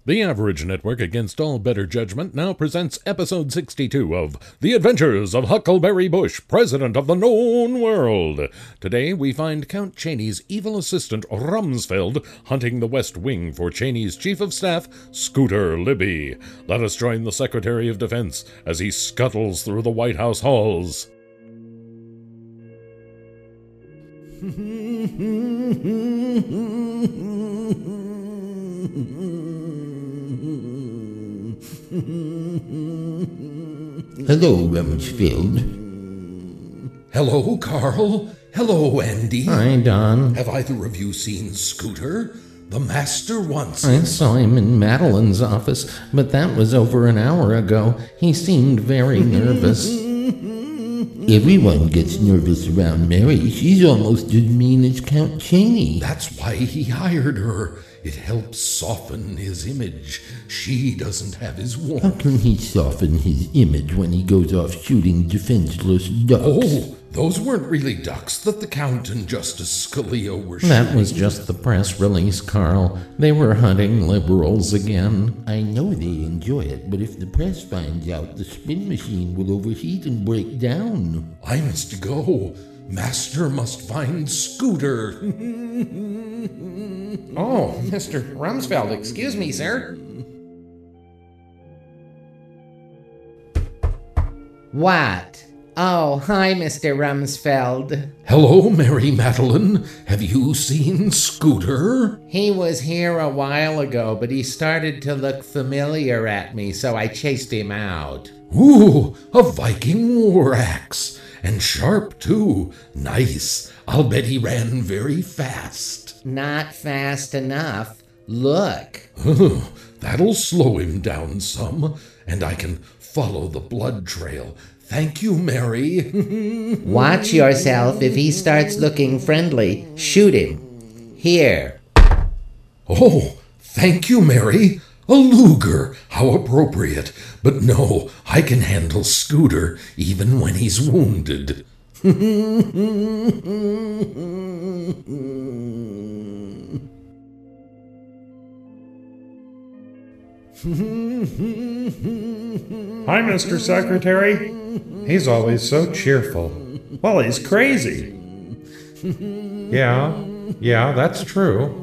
The Average Network, against all better judgment, now presents episode 62 of The Adventures of Huckleberry Bush, President of the Known World. Today we find Count Cheney's evil assistant, Rumsfeld, hunting the West Wing for Cheney's Chief of Staff, Scooter Libby. Let us join the Secretary of Defense as he scuttles through the White House halls. Hello, Rumsfeld. Hello, Carl. Hello, Andy. Hi, Don. Have either of you seen Scooter? The master wants I him. saw him in Madeline's office, but that was over an hour ago. He seemed very nervous. Everyone gets nervous around Mary. She's almost as mean as Count Cheney. That's why he hired her. It helps soften his image. She doesn't have his How warmth. can he soften his image when he goes off shooting defenseless ducks? Oh, those weren't really ducks that the Count and Justice Scalia were shooting. That was just the press release, Carl. They were hunting liberals again. I know they enjoy it, but if the press finds out, the spin machine will overheat and break down. I must go. Master must find Scooter. Oh, Mr. Rumsfeld, excuse me, sir. What? Oh, hi, Mr. Rumsfeld. Hello, Mary Madeline. Have you seen Scooter? He was here a while ago, but he started to look familiar at me, so I chased him out. Ooh, a Viking war axe. And sharp, too. Nice. I'll bet he ran very fast. Not fast enough. Look. That'll slow him down some, and I can follow the blood trail. Thank you, Mary. Watch yourself. If he starts looking friendly, shoot him. Here. Oh, thank you, Mary. A Luger. How appropriate. But no, I can handle Scooter even when he's wounded. Hi, Mr. Secretary. He's always so cheerful. Well, he's crazy. Yeah, that's true.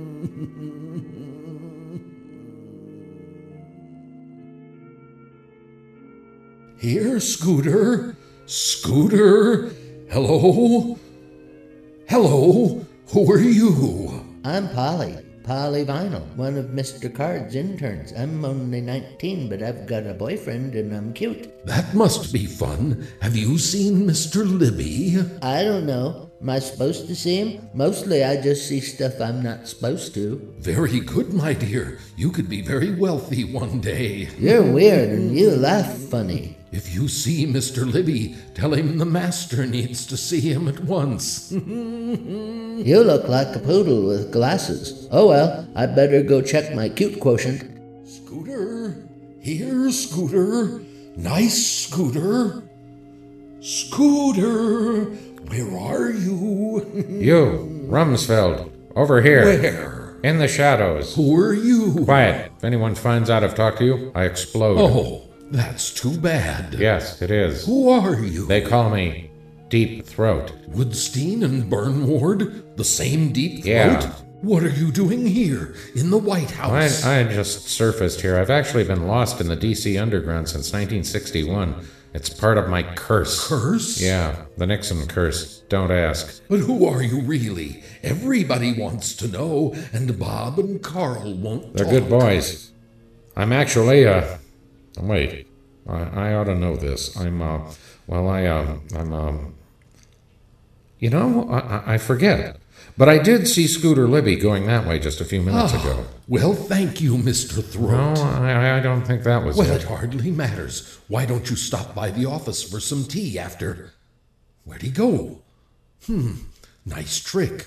Here, Scooter. Scooter. Hello? Hello? Who are you? I'm Polly Vinyl, one of Mr. Card's interns. I'm only 19, but I've got a boyfriend and I'm cute. That must be fun. Have you seen Mr. Libby? I don't know. Am I supposed to see him? Mostly I just see stuff I'm not supposed to. Very good, my dear. You could be very wealthy one day. You're weird and you laugh funny. If you see Mr. Libby, tell him the master needs to see him at once. You look like a poodle with glasses. Oh well, I better go check my cute quotient. Scooter? Here, Scooter. Nice Scooter. Scooter, where are you? You, Rumsfeld, over here. Where? In the shadows. Who are you? Quiet. If anyone finds out I've talked to you, I explode. Oh, that's too bad. Yes, it is. Who are you? They call me Deep Throat. Woodstein and Burnward? The same deep throat? Yeah. What are you doing here, in the White House? I just surfaced here. I've actually been lost in the D.C. Underground since 1961. It's part of my curse. Curse? Yeah, the Nixon curse. Don't ask. But who are you really? Everybody wants to know, and Bob and Carl won't They're talk. good boys. I'm actually, wait. I ought to know this. I forget. But I did see Scooter Libby going that way just a few minutes ago. Well, thank you, Mr. Throat. No, I don't think that was Well, it. it hardly matters. Why don't you stop by the office for some tea after... Where'd he go? Nice trick.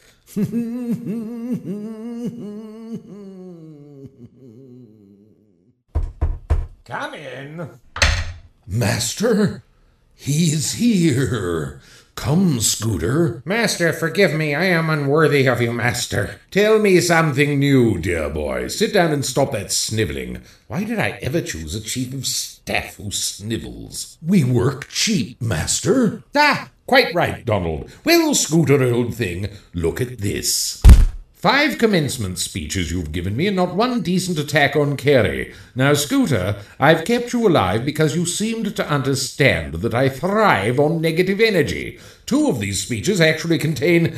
Come in. Master, he's here. Come, Scooter. Master, forgive me. I am unworthy of you, master. Tell me something new, dear boy. Sit down and stop that sniveling. Why did I ever choose a chief of staff who snivels? We work cheap, master. Ah, quite right, Donald. Well, Scooter, old thing, look at this. 5 commencement speeches you've given me and not one decent attack on Carey. Now, Scooter, I've kept you alive because you seemed to understand that I thrive on negative energy. 2 of these speeches actually contain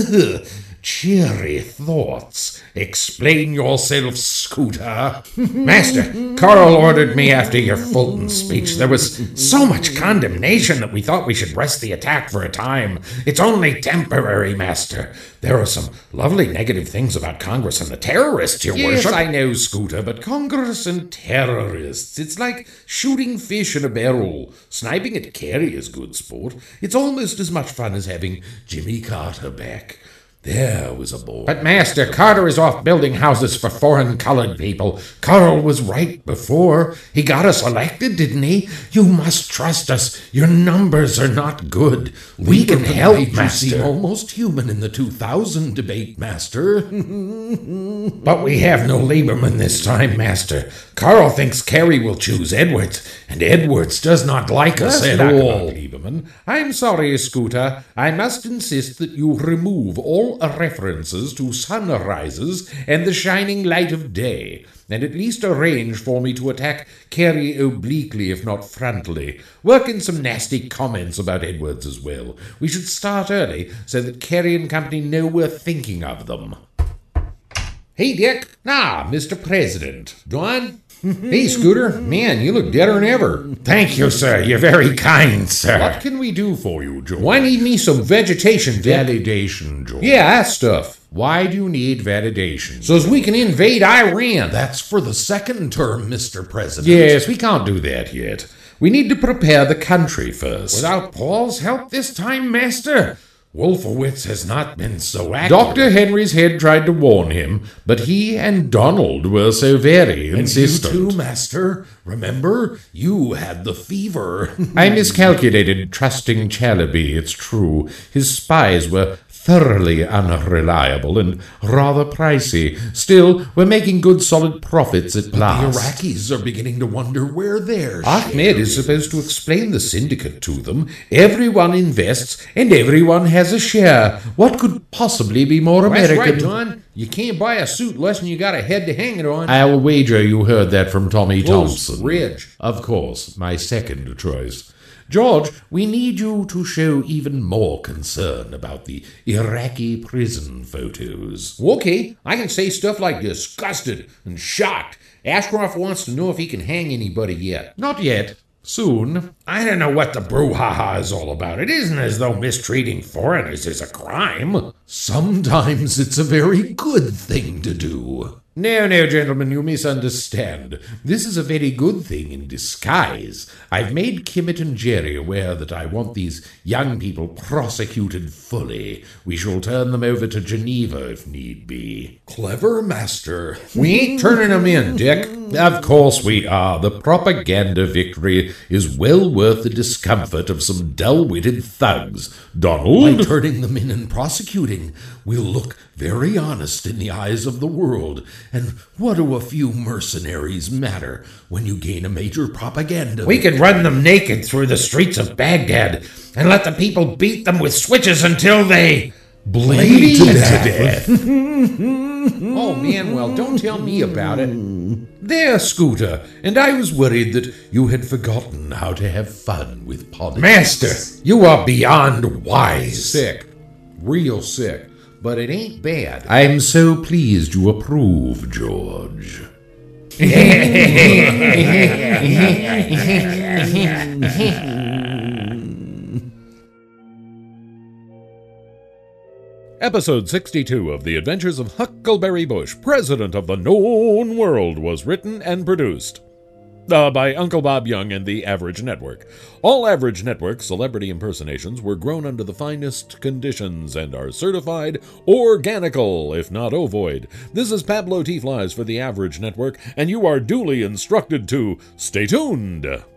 cheery thoughts. Explain yourself, Scooter. Master, Carl ordered me after your Fulton speech. There was so much condemnation that we thought we should rest the attack for a time. It's only temporary, Master. There are some lovely negative things about Congress and the terrorists, Your Worship. Yes, I know, Scooter, but Congress and terrorists, it's like shooting fish in a barrel. Sniping at Carey is good sport. It's almost as much fun as having Jimmy Carter back. There was a boy. But, Master, Carter is off building houses for foreign colored people. Carl was right before. He got us elected, didn't he? You must trust us. Your numbers are not good. We can help, Master. You seem almost human in the 2000 debate, Master. But we have no Lieberman this time, Master. Carl thinks Carey will choose Edwards, and Edwards does not like us at all. Lieberman. I'm sorry, Scooter. I must insist that you remove all references to sunrises and the shining light of day, and at least arrange for me to attack Carey obliquely, if not frontally. Work in some nasty comments about Edwards as well. We should start early so that Carey and company know we're thinking of them. Hey, Dick. Mr. President. John? Hey, Scooter. Man, you look deader than ever. Thank you, sir. You're very kind, sir. What can we do for you, George? I need me some vegetation, validation, George. Yeah, that stuff. Why do you need validation? So as we can invade Iran. That's for the second term, Mr. President. Yes, we can't do that yet. We need to prepare the country first. Without Paul's help this time, Master? Wolfowitz has not been so accurate. Dr. Henry's head tried to warn him, but he and Donald were so very insistent. And you too, Master. Remember, you had the fever. I miscalculated trusting Chalaby, it's true. His spies were thoroughly unreliable and rather pricey. Still, we're making good solid profits at last. The Iraqis are beginning to wonder where they're Ahmed is supposed to explain the syndicate to them. Everyone invests and everyone has a share. What could possibly be more American? That's right, John. You can't buy a suit less than you got a head to hang it on. I'll wager you heard that from Tommy Thompson. Ridge. Of course, my second choice. George, we need you to show even more concern about the Iraqi prison photos. Okay, I can say stuff like disgusted and shocked. Ashcroft wants to know if he can hang anybody yet. Not yet. Soon. I don't know what the brouhaha is all about. It isn't as though mistreating foreigners is a crime. Sometimes it's a very good thing to do. No, gentlemen, you misunderstand. This is a very good thing in disguise. I've made Kimmett and Jerry aware that I want these young people prosecuted fully. We shall turn them over to Geneva if need be. Clever, Master. We ain't turning them in, Dick. Of course we are. The propaganda victory is well worth the discomfort of some dull-witted thugs. Donald? By turning them in and prosecuting, we'll look very honest in the eyes of the world. And what do a few mercenaries matter when you gain a major propaganda? We could run them naked through the streets of Baghdad and let the people beat them with switches until they bleed to death. Oh, man, well, don't tell me about it. There, Scooter, and I was worried that you had forgotten how to have fun with politics. Master, you are beyond wise. Sick. Real sick. But it ain't bad. I'm so pleased you approve, George. Episode 62 of The Adventures of Huckleberry Bush, President of the Known World, was written and produced by Uncle Bob Young and the Average Network. All Average Network celebrity impersonations were grown under the finest conditions and are certified organical, if not ovoid. This is Pablo T. Flies for the Average Network, and you are duly instructed to stay tuned.